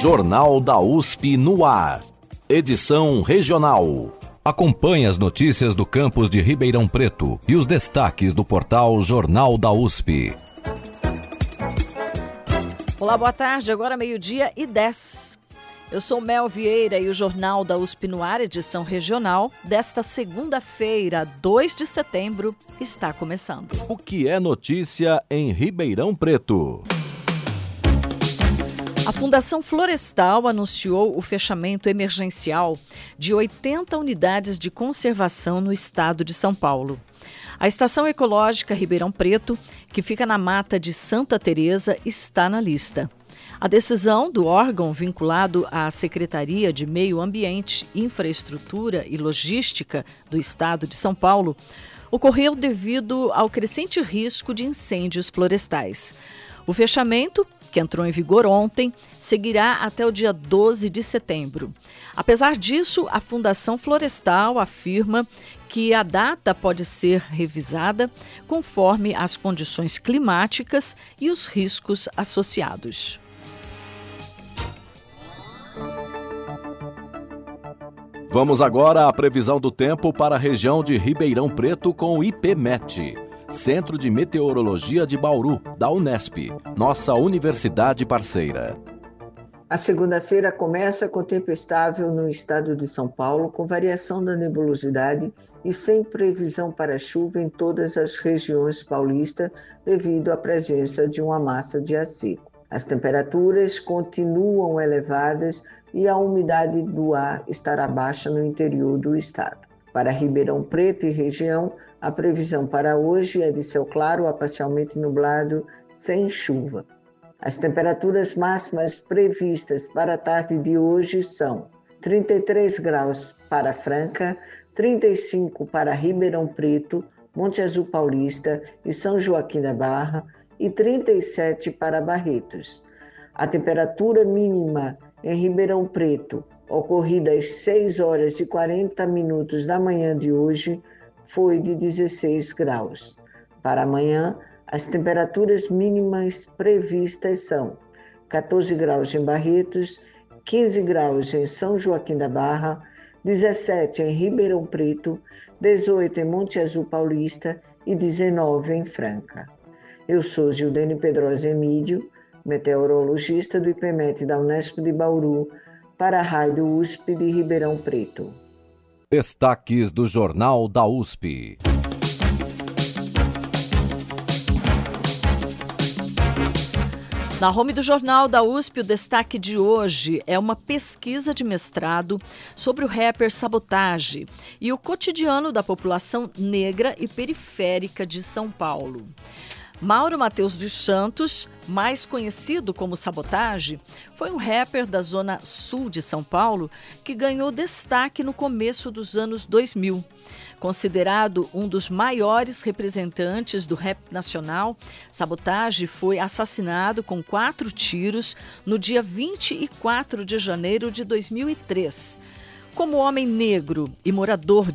Jornal da USP no ar. Edição regional. Acompanhe as notícias do campus de Ribeirão Preto e os destaques do portal Jornal da USP. Olá, boa tarde. Agora 12:10. Eu sou Mel Vieira e o Jornal da USP no ar, edição regional, desta segunda-feira, 2 de setembro, está começando. O que é notícia em Ribeirão Preto? A Fundação Florestal anunciou o fechamento emergencial de 80 unidades de conservação no estado de São Paulo. A Estação Ecológica Ribeirão Preto, que fica na mata de Santa Teresa, está na lista. A decisão do órgão vinculado à Secretaria de Meio Ambiente, Infraestrutura e Logística do estado de São Paulo ocorreu devido ao crescente risco de incêndios florestais. O fechamento, que entrou em vigor ontem, seguirá até o dia 12 de setembro. Apesar disso, a Fundação Florestal afirma que a data pode ser revisada conforme as condições climáticas e os riscos associados. Vamos agora à previsão do tempo para a região de Ribeirão Preto com o IPMET. Centro de Meteorologia de Bauru, da Unesp, nossa universidade parceira. A segunda-feira começa com tempo estável no estado de São Paulo, com variação da nebulosidade e sem previsão para chuva em todas as regiões paulistas devido à presença de uma massa de ar seco. As temperaturas continuam elevadas e a umidade do ar estará baixa no interior do estado. Para Ribeirão Preto e região, a previsão para hoje é de céu claro a parcialmente nublado, sem chuva. As temperaturas máximas previstas para a tarde de hoje são 33 graus para Franca, 35 para Ribeirão Preto, Monte Azul Paulista e São Joaquim da Barra e 37 para Barretos. A temperatura mínima em Ribeirão Preto, ocorrida às 6 horas e 40 minutos da manhã de hoje, foi de 16 graus. Para amanhã, as temperaturas mínimas previstas são 14 graus em Barretos, 15 graus em São Joaquim da Barra, 17 em Ribeirão Preto, 18 em Monte Azul Paulista e 19 em Franca. Eu sou Gildene Pedrosa Emídio, meteorologista do IPMET da Unesp de Bauru, para a Rádio USP de Ribeirão Preto. Destaques do Jornal da USP. Na home do Jornal da USP, o destaque de hoje é uma pesquisa de mestrado sobre o rapper Sabotage e o cotidiano da população negra e periférica de São Paulo. Mauro Matheus dos Santos, mais conhecido como Sabotage, foi um rapper da zona sul de São Paulo que ganhou destaque no começo dos anos 2000. Considerado um dos maiores representantes do rap nacional, Sabotage foi assassinado com 4 tiros no dia 24 de janeiro de 2003. Como homem negro e morador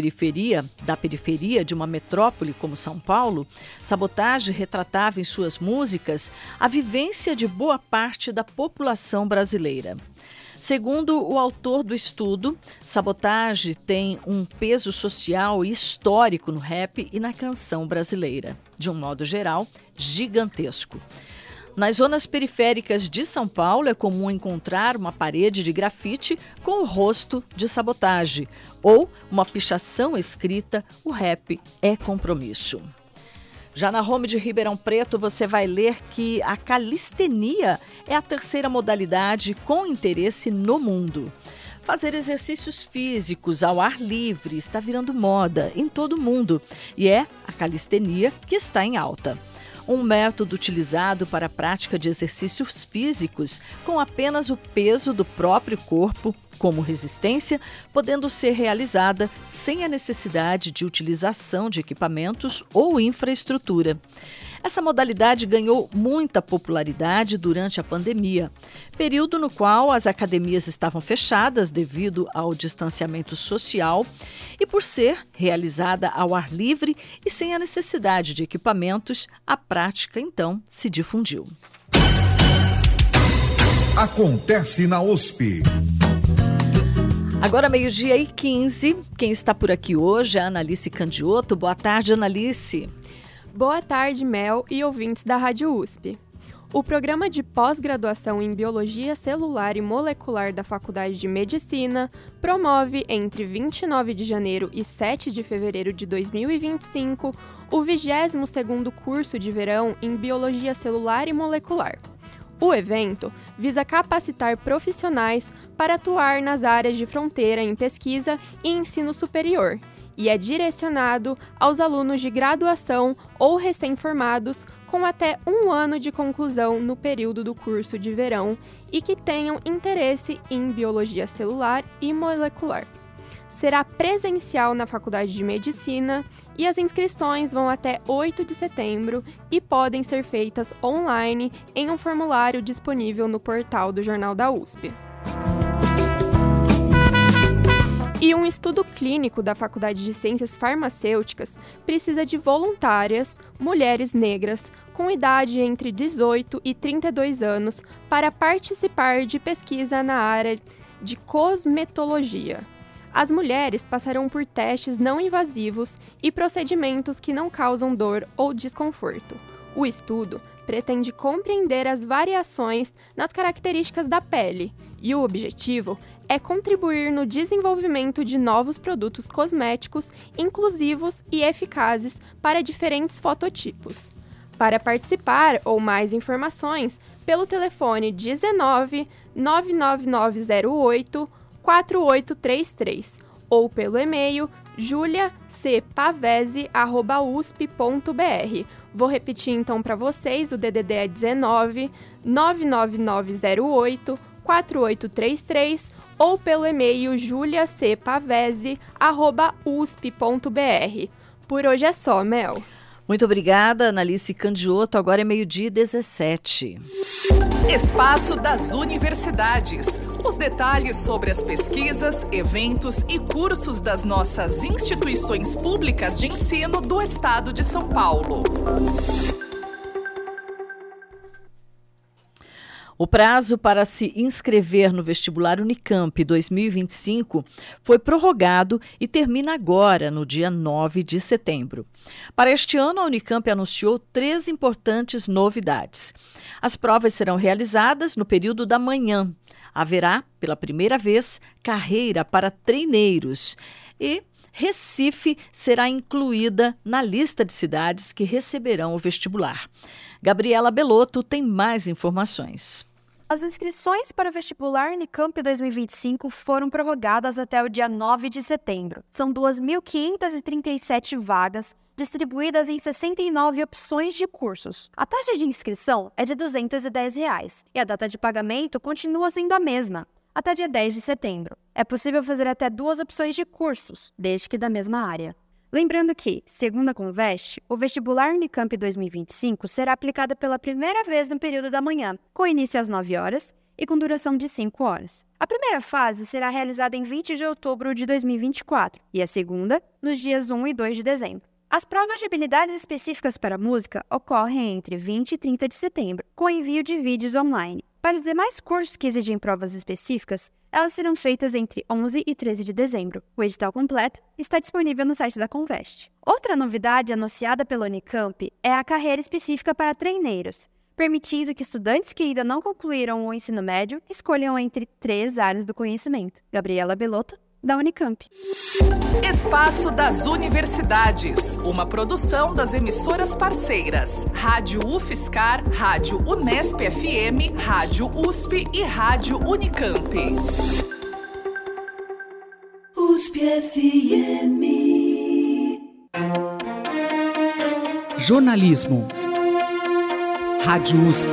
da periferia de uma metrópole como São Paulo, Sabotage retratava em suas músicas a vivência de boa parte da população brasileira. Segundo o autor do estudo, Sabotage tem um peso social e histórico no rap e na canção brasileira, de um modo geral, gigantesco. Nas zonas periféricas de São Paulo é comum encontrar uma parede de grafite com o rosto de Sabotage ou uma pichação escrita "O rap é compromisso". Já na home de Ribeirão Preto você vai ler que a calistenia é a terceira modalidade com interesse no mundo. Fazer exercícios físicos ao ar livre está virando moda em todo o mundo e é a calistenia que está em alta. Um método utilizado para a prática de exercícios físicos com apenas o peso do próprio corpo como resistência, podendo ser realizada sem a necessidade de utilização de equipamentos ou infraestrutura. Essa modalidade ganhou muita popularidade durante a pandemia, período no qual as academias estavam fechadas devido ao distanciamento social e por ser realizada ao ar livre e sem a necessidade de equipamentos, a prática então se difundiu. Acontece na USP. Agora 12h15, quem está por aqui hoje é a Analice Candioto. Boa tarde, Analice. Boa tarde, Mel e ouvintes da Rádio USP. O programa de pós-graduação em Biologia Celular e Molecular da Faculdade de Medicina promove, entre 29 de janeiro e 7 de fevereiro de 2025, o 22º curso de verão em Biologia Celular e Molecular. O evento visa capacitar profissionais para atuar nas áreas de fronteira em pesquisa e ensino superior e é direcionado aos alunos de graduação ou recém-formados com até 1 ano de conclusão no período do curso de verão e que tenham interesse em biologia celular e molecular. Será presencial na Faculdade de Medicina e as inscrições vão até 8 de setembro e podem ser feitas online em um formulário disponível no portal do Jornal da USP. E um estudo clínico da Faculdade de Ciências Farmacêuticas precisa de voluntárias, mulheres negras, com idade entre 18 e 32 anos, para participar de pesquisa na área de cosmetologia. As mulheres passarão por testes não invasivos e procedimentos que não causam dor ou desconforto. O estudo pretende compreender as variações nas características da pele e o objetivo é contribuir no desenvolvimento de novos produtos cosméticos inclusivos e eficazes para diferentes fototipos. Para participar ou mais informações, pelo telefone 19 99908 4833 ou pelo e-mail juliacpavese@usp.br. Vou repetir então para vocês, o DDD é 19 99908 4833 ou pelo e-mail juliacpavese@usp.br. Por hoje é só, Mel. Muito obrigada, Analice Candioto. Agora é 12h17. Espaço das Universidades. Os detalhes sobre as pesquisas, eventos e cursos das nossas instituições públicas de ensino do Estado de São Paulo. O prazo para se inscrever no vestibular Unicamp 2025 foi prorrogado e termina agora, no dia 9 de setembro. Para este ano, a Unicamp anunciou 3 importantes novidades. As provas serão realizadas no período da manhã. Haverá, pela primeira vez, carreira para treineiros e Recife será incluída na lista de cidades que receberão o vestibular. Gabriela Belotto tem mais informações. As inscrições para o vestibular Unicamp 2025 foram prorrogadas até o dia 9 de setembro. São 2.537 vagas, distribuídas em 69 opções de cursos. A taxa de inscrição é de R$ 210 e a data de pagamento continua sendo a mesma, até dia 10 de setembro. É possível fazer até 2 opções de cursos, desde que da mesma área. Lembrando que, segundo a Conveste, o vestibular Unicamp 2025 será aplicado pela primeira vez no período da manhã, com início às 9 horas e com duração de 5 horas. A primeira fase será realizada em 20 de outubro de 2024 e a segunda nos dias 1 e 2 de dezembro. As provas de habilidades específicas para música ocorrem entre 20 e 30 de setembro, com envio de vídeos online. Para os demais cursos que exigem provas específicas, elas serão feitas entre 11 e 13 de dezembro. O edital completo está disponível no site da Conveste. Outra novidade anunciada pela Unicamp é a carreira específica para treineiros, permitindo que estudantes que ainda não concluíram o ensino médio escolham entre 3 áreas do conhecimento. Gabriela Belotto, da Unicamp. Espaço das Universidades, uma produção das emissoras parceiras, Rádio UFSCar, Rádio Unesp FM, Rádio USP e Rádio Unicamp. USP FM. Jornalismo. Rádio USP.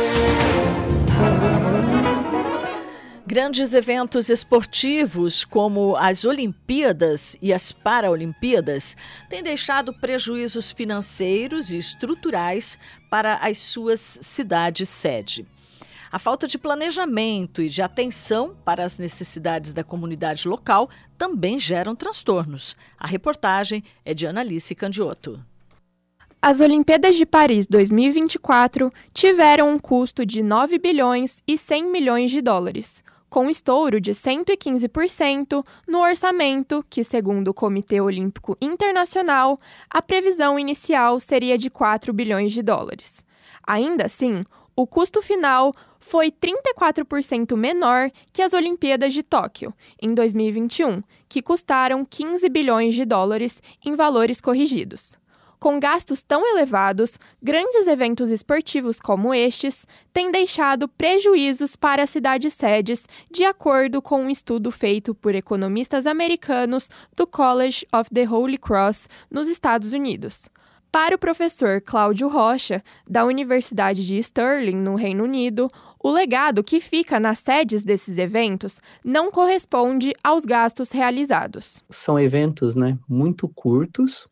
Grandes eventos esportivos, como as Olimpíadas e as Paralimpíadas, têm deixado prejuízos financeiros e estruturais para as suas cidades-sede. A falta de planejamento e de atenção para as necessidades da comunidade local também geram transtornos. A reportagem é de Analice Candioto. As Olimpíadas de Paris 2024 tiveram um custo de 9 bilhões e 100 milhões de dólares, com estouro de 115% no orçamento, que, segundo o Comitê Olímpico Internacional, a previsão inicial seria de 4 bilhões de dólares. Ainda assim, o custo final foi 34% menor que as Olimpíadas de Tóquio, em 2021, que custaram 15 bilhões de dólares em valores corrigidos. Com gastos tão elevados, grandes eventos esportivos como estes têm deixado prejuízos para as cidades-sedes, de acordo com um estudo feito por economistas americanos do College of the Holy Cross, nos Estados Unidos. Para o professor Cláudio Rocha, da Universidade de Stirling, no Reino Unido, o legado que fica nas sedes desses eventos não corresponde aos gastos realizados. São eventos, muito curtos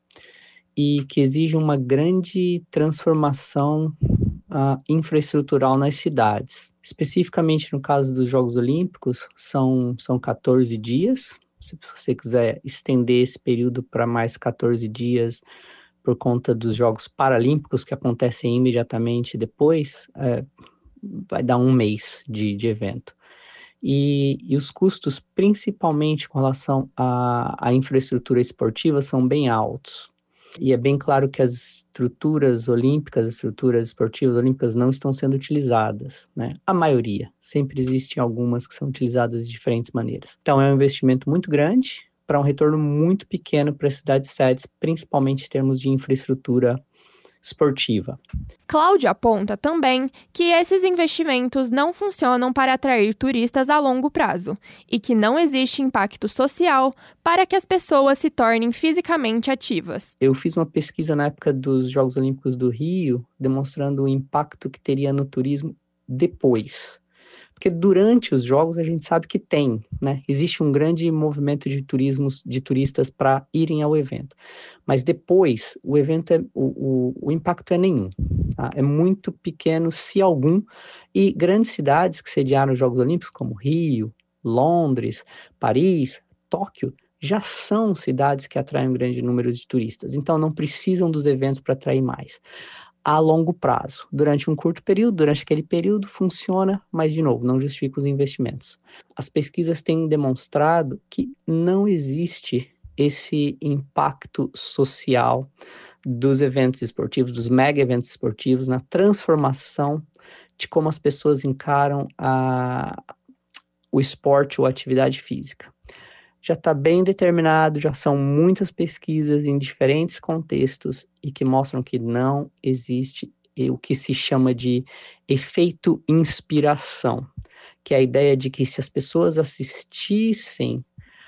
e que exigem uma grande transformação infraestrutural nas cidades. Especificamente no caso dos Jogos Olímpicos, são 14 dias. Se você quiser estender esse período para mais 14 dias, por conta dos Jogos Paralímpicos, que acontecem imediatamente depois, vai dar um mês de evento. E os custos, principalmente com relação à infraestrutura esportiva, são bem altos. E é bem claro que as estruturas olímpicas, as estruturas esportivas olímpicas não estão sendo utilizadas, A maioria. Sempre existem algumas que são utilizadas de diferentes maneiras. Então, é um investimento muito grande, para um retorno muito pequeno para as cidades-sedes, principalmente em termos de infraestrutura esportiva. Cláudio aponta também que esses investimentos não funcionam para atrair turistas a longo prazo e que não existe impacto social para que as pessoas se tornem fisicamente ativas. Eu fiz uma pesquisa na época dos Jogos Olímpicos do Rio, demonstrando o impacto que teria no turismo depois. Porque durante os jogos a gente sabe que existe um grande movimento de turistas para irem ao evento. Mas depois o evento, o impacto é nenhum. É muito pequeno, se algum. E grandes cidades que sediaram os Jogos Olímpicos, como Rio, Londres, Paris, Tóquio, já são cidades que atraem um grande número de turistas. Então não precisam dos eventos para atrair mais. A longo prazo. Durante um curto período, durante aquele período, funciona, mas, de novo, não justifica os investimentos. As pesquisas têm demonstrado que não existe esse impacto social dos eventos esportivos, dos mega eventos esportivos, na transformação de como as pessoas encaram o esporte ou a atividade física. Já está bem determinado, já são muitas pesquisas em diferentes contextos e que mostram que não existe o que se chama de efeito inspiração, que é a ideia de que se as pessoas assistissem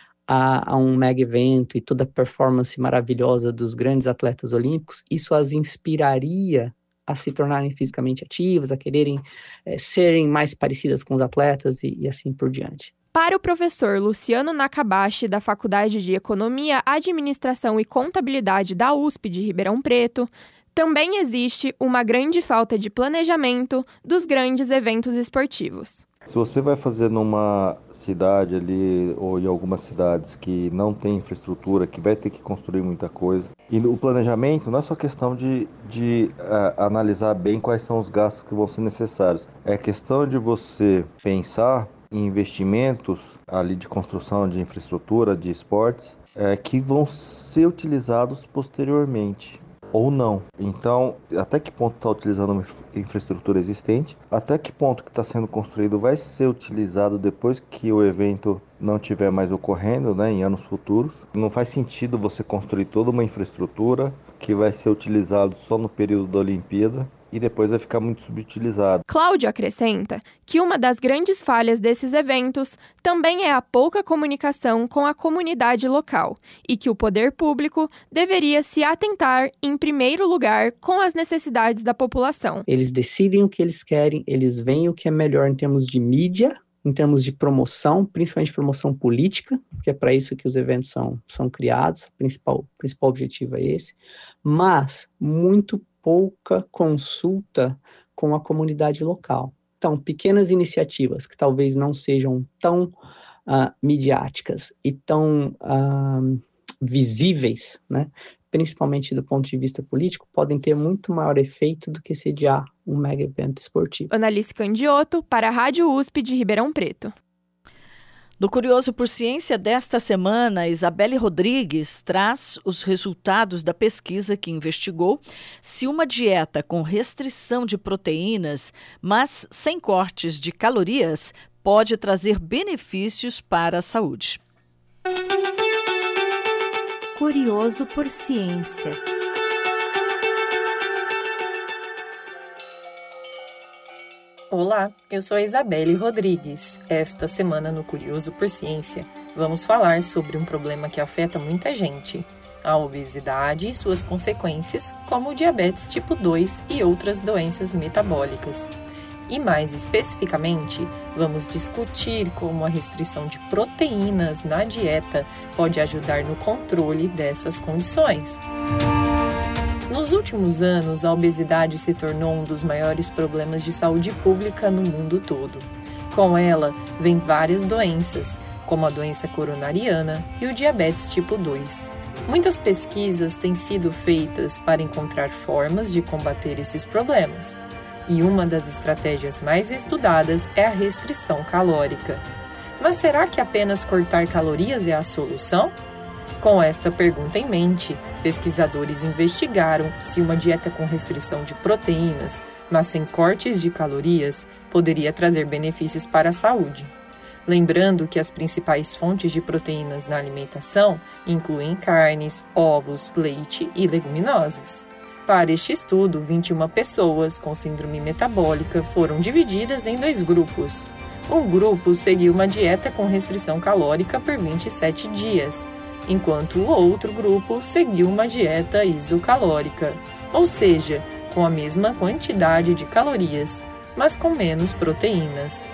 a um mega evento e toda a performance maravilhosa dos grandes atletas olímpicos, isso as inspiraria a se tornarem fisicamente ativas, a quererem serem mais parecidas com os atletas e assim por diante. Para o professor Luciano Nakabashi, da Faculdade de Economia, Administração e Contabilidade da USP de Ribeirão Preto, também existe uma grande falta de planejamento dos grandes eventos esportivos. Se você vai fazer numa cidade ali, ou em algumas cidades que não tem infraestrutura, que vai ter que construir muita coisa, e o planejamento não é só questão de analisar bem quais são os gastos que vão ser necessários, é questão de você pensar em investimentos ali de construção de infraestrutura, de esportes, que vão ser utilizados posteriormente, ou não. Então, até que ponto está utilizando uma infraestrutura existente, até que ponto que está sendo construído vai ser utilizado depois que o evento não estiver mais ocorrendo, em anos futuros. Não faz sentido você construir toda uma infraestrutura que vai ser utilizado só no período da Olimpíada e depois vai ficar muito subutilizado. Cláudio acrescenta que uma das grandes falhas desses eventos também é a pouca comunicação com a comunidade local e que o poder público deveria se atentar, em primeiro lugar, com as necessidades da população. Eles decidem o que eles querem, eles veem o que é melhor em termos de mídia, em termos de promoção, principalmente promoção política, que é para isso que os eventos são criados, o principal objetivo é esse, mas muito pouca consulta com a comunidade local. Então, pequenas iniciativas que talvez não sejam tão midiáticas e tão visíveis, principalmente do ponto de vista político, podem ter muito maior efeito do que sediar um mega evento esportivo. Annalice Candiotto, para a Rádio USP de Ribeirão Preto. No Curioso por Ciência desta semana, Isabelle Rodrigues traz os resultados da pesquisa que investigou se uma dieta com restrição de proteínas, mas sem cortes de calorias, pode trazer benefícios para a saúde. Curioso por Ciência. Olá, eu sou a Isabelle Rodrigues. Esta semana no Curioso por Ciência, vamos falar sobre um problema que afeta muita gente, a obesidade e suas consequências, como o diabetes tipo 2 e outras doenças metabólicas. E mais especificamente, vamos discutir como a restrição de proteínas na dieta pode ajudar no controle dessas condições. Nos últimos anos, a obesidade se tornou um dos maiores problemas de saúde pública no mundo todo. Com ela, vem várias doenças, como a doença coronariana e o diabetes tipo 2. Muitas pesquisas têm sido feitas para encontrar formas de combater esses problemas. E uma das estratégias mais estudadas é a restrição calórica. Mas será que apenas cortar calorias é a solução? Com esta pergunta em mente, pesquisadores investigaram se uma dieta com restrição de proteínas, mas sem cortes de calorias, poderia trazer benefícios para a saúde. Lembrando que as principais fontes de proteínas na alimentação incluem carnes, ovos, leite e leguminosas. Para este estudo, 21 pessoas com síndrome metabólica foram divididas em 2 grupos. Um grupo seguiu uma dieta com restrição calórica por 27 dias, enquanto o outro grupo seguiu uma dieta isocalórica, ou seja, com a mesma quantidade de calorias, mas com menos proteínas.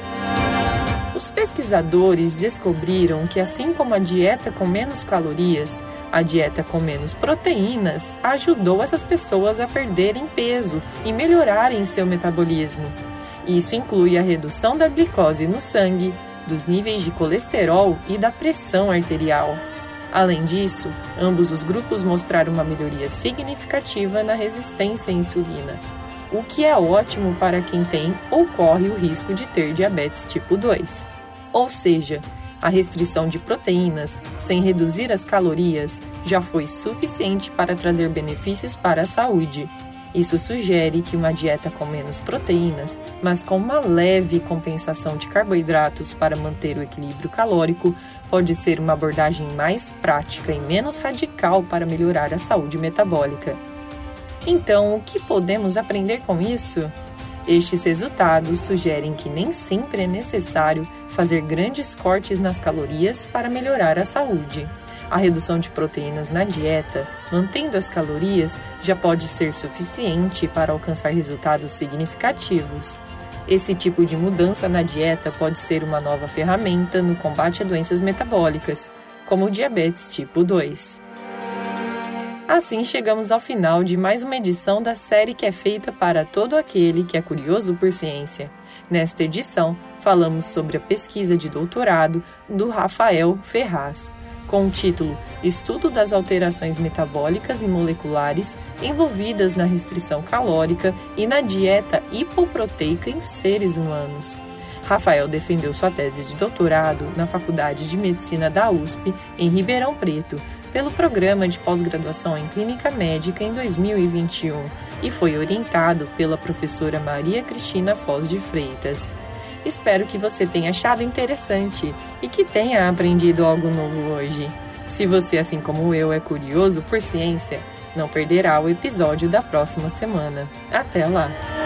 Os pesquisadores descobriram que, assim como a dieta com menos calorias, a dieta com menos proteínas ajudou essas pessoas a perderem peso e melhorarem seu metabolismo. Isso inclui a redução da glicose no sangue, dos níveis de colesterol e da pressão arterial. Além disso, ambos os grupos mostraram uma melhoria significativa na resistência à insulina, o que é ótimo para quem tem ou corre o risco de ter diabetes tipo 2. Ou seja, a restrição de proteínas, sem reduzir as calorias, já foi suficiente para trazer benefícios para a saúde. Isso sugere que uma dieta com menos proteínas, mas com uma leve compensação de carboidratos para manter o equilíbrio calórico, pode ser uma abordagem mais prática e menos radical para melhorar a saúde metabólica. Então, o que podemos aprender com isso? Estes resultados sugerem que nem sempre é necessário fazer grandes cortes nas calorias para melhorar a saúde. A redução de proteínas na dieta, mantendo as calorias, já pode ser suficiente para alcançar resultados significativos. Esse tipo de mudança na dieta pode ser uma nova ferramenta no combate a doenças metabólicas, como o diabetes tipo 2. Assim chegamos ao final de mais uma edição da série que é feita para todo aquele que é curioso por ciência. Nesta edição, falamos sobre a pesquisa de doutorado do Rafael Ferraz, com o título Estudo das alterações metabólicas e moleculares envolvidas na restrição calórica e na dieta hipoproteica em seres humanos. Rafael defendeu sua tese de doutorado na Faculdade de Medicina da USP, em Ribeirão Preto, pelo Programa de Pós-Graduação em Clínica Médica em 2021 e foi orientado pela professora Maria Cristina Foz de Freitas. Espero que você tenha achado interessante e que tenha aprendido algo novo hoje. Se você, assim como eu, é curioso por ciência, não perderá o episódio da próxima semana. Até lá!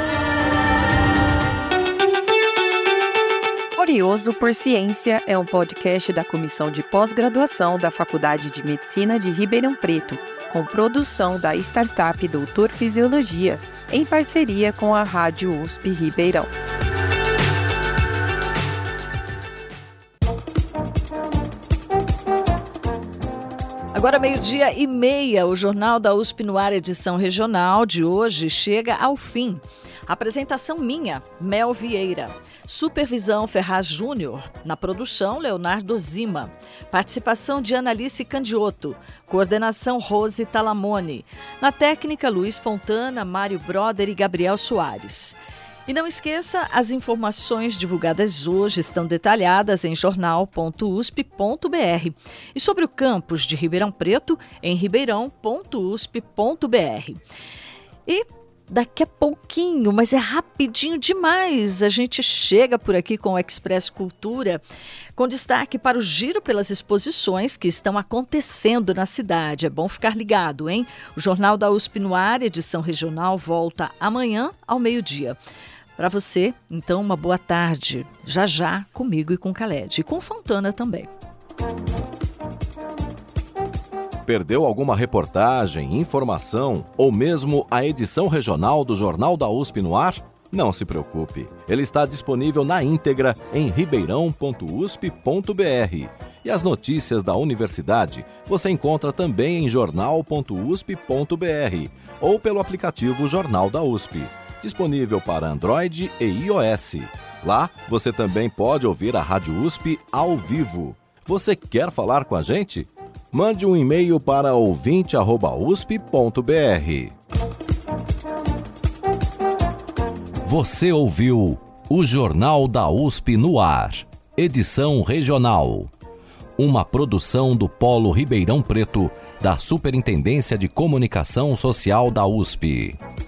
Curioso por Ciência é um podcast da Comissão de Pós-Graduação da Faculdade de Medicina de Ribeirão Preto, com produção da startup Doutor Fisiologia, em parceria com a Rádio USP Ribeirão. Agora, 12:30, o Jornal da USP no ar, edição regional de hoje, chega ao fim. Apresentação minha, Mel Vieira. Supervisão Ferraz Júnior. Na produção, Leonardo Zima. Participação de Analice Candioto. Coordenação Rose Talamone. Na técnica, Luiz Fontana, Mário Broder e Gabriel Soares. E não esqueça, as informações divulgadas hoje estão detalhadas em jornal.usp.br e sobre o campus de Ribeirão Preto em ribeirão.usp.br. E daqui a pouquinho, mas é rapidinho demais, a gente chega por aqui com o Expresso Cultura, com destaque para o giro pelas exposições que estão acontecendo na cidade. É bom ficar ligado, hein? O Jornal da USP no ar, edição regional, volta amanhã ao meio-dia. Para você, então, uma boa tarde. Já comigo e com Khaled. E com Fontana também. Perdeu alguma reportagem, informação ou mesmo a edição regional do Jornal da USP no ar? Não se preocupe. Ele está disponível na íntegra em ribeirão.usp.br. E as notícias da universidade você encontra também em jornal.usp.br ou pelo aplicativo Jornal da USP. Disponível para Android e iOS. Lá, você também pode ouvir a Rádio USP ao vivo. Você quer falar com a gente? Mande um e-mail para ouvinte@usp.br. Você ouviu o Jornal da USP no ar, edição regional. Uma produção do Polo Ribeirão Preto, da Superintendência de Comunicação Social da USP.